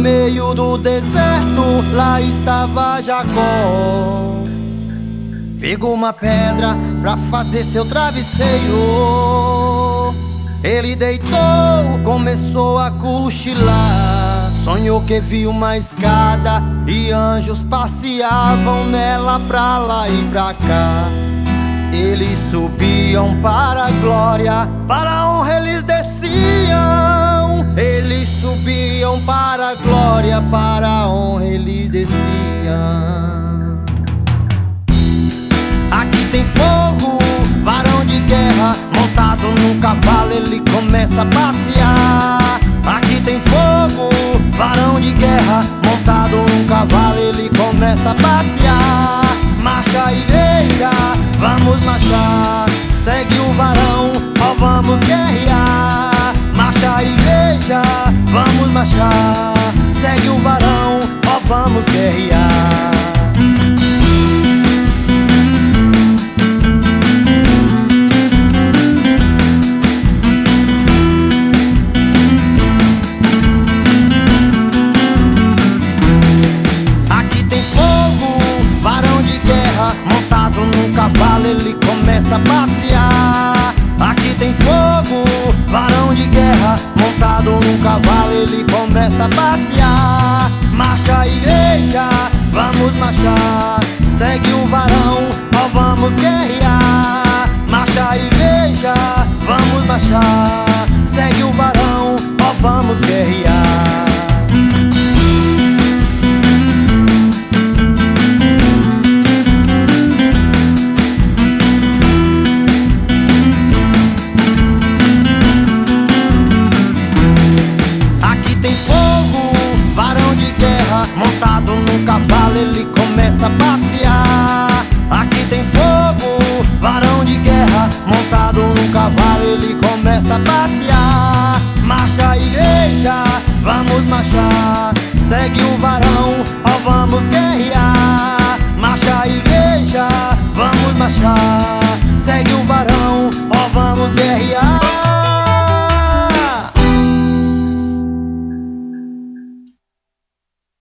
meio do deserto, lá estava Jacó. Pegou uma pedra pra fazer seu travesseiro. Ele deitou, começou a cochilar. Sonhou que viu uma escada e anjos passeavam nela pra lá e pra cá. Eles subiam para a glória, para a honra eles desciam. Eles subiam para a glória, para a honra eles desciam. Aqui tem fogo, varão de guerra, montado num cavalo ele começa a passear. Aqui tem fogo, varão de guerra, montado num cavalo ele começa a passear. Marcha igreja, vamos marchar, segue o varão, ó vamos guerrear. Marcha igreja, vamos marchar, segue o varão, ó vamos guerrear. Montado num cavalo ele começa a passear. Aqui tem fogo, varão de guerra, montado num cavalo ele começa a passear. Marcha igreja, vamos marchar, segue o varão, ó vamos guerrear. Marcha igreja, vamos marchar, segue o varão, ó vamos guerrear. Montado num cavalo ele começa a passear. Aqui tem fogo, varão de guerra, montado num cavalo ele começa a passear. Marcha igreja, vamos marchar, segue o varão, ó vamos guerrear. Marcha igreja, vamos marchar, segue o varão, ó vamos guerrear.